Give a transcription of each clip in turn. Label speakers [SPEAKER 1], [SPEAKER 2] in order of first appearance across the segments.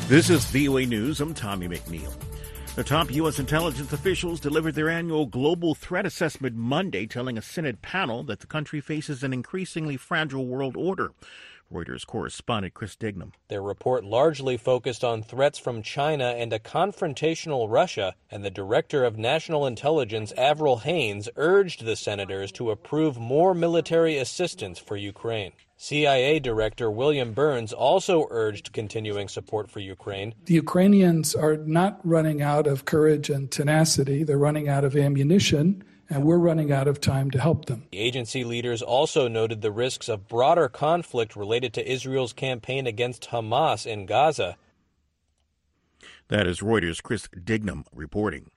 [SPEAKER 1] This is VOA News. I'm Tommy McNeil. The top U.S. intelligence officials delivered their annual global threat assessment Monday, telling a Senate panel that the country faces an increasingly fragile world order. Reuters correspondent Chris Dignam.
[SPEAKER 2] Their report largely focused on threats from China and a confrontational Russia, and the director of national intelligence, Avril Haines, urged the senators to approve more military assistance for Ukraine. CIA Director William Burns also urged continuing support for Ukraine.
[SPEAKER 3] The Ukrainians are not running out of courage and tenacity. They're running out of ammunition, and we're running out of time to help them.
[SPEAKER 2] The agency leaders also noted the risks of broader conflict related to Israel's campaign against Hamas in Gaza.
[SPEAKER 1] That is Reuters' Chris Dignam reporting.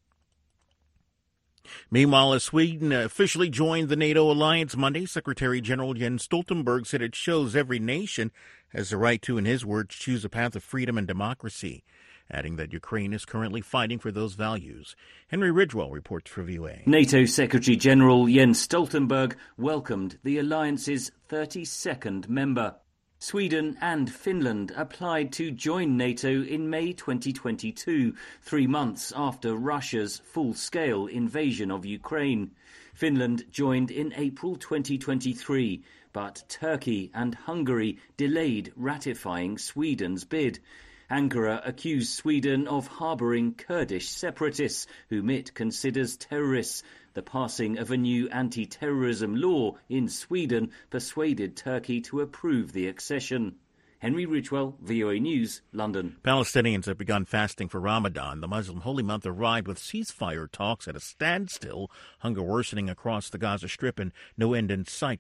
[SPEAKER 1] Meanwhile, as Sweden officially joined the NATO alliance Monday, Secretary General Jens Stoltenberg said it shows every nation has the right to, in his words, choose a path of freedom and democracy, adding that Ukraine is currently fighting for those values. Henry Ridgwell reports for VOA.
[SPEAKER 4] NATO Secretary General Jens Stoltenberg welcomed the alliance's 32nd member. Sweden and Finland applied to join NATO in May 2022, 3 months after Russia's full-scale invasion of Ukraine. Finland joined in April 2023, but Turkey and Hungary delayed ratifying Sweden's bid. Ankara accused Sweden of harbouring Kurdish separatists, whom it considers terrorists. The passing of a new anti-terrorism law in Sweden persuaded Turkey to approve the accession. Henry Ridgwell, VOA News, London.
[SPEAKER 1] Palestinians have begun fasting for Ramadan. The Muslim holy month arrived with ceasefire talks at a standstill, hunger worsening across the Gaza Strip, and no end in sight